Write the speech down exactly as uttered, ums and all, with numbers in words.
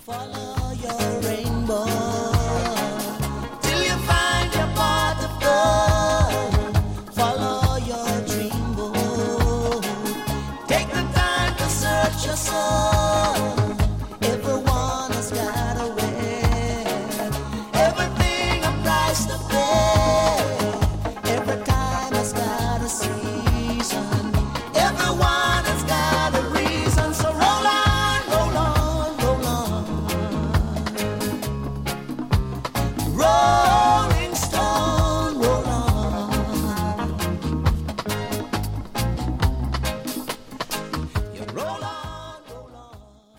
Follow your rainbow till you find your pot of gold. Follow your dream boat. Take the time to search your soul. Everyone has got a way. Everything a price to pay. Every time has got a season. Everyone has got a reason. So roll on, roll on, roll on. Roll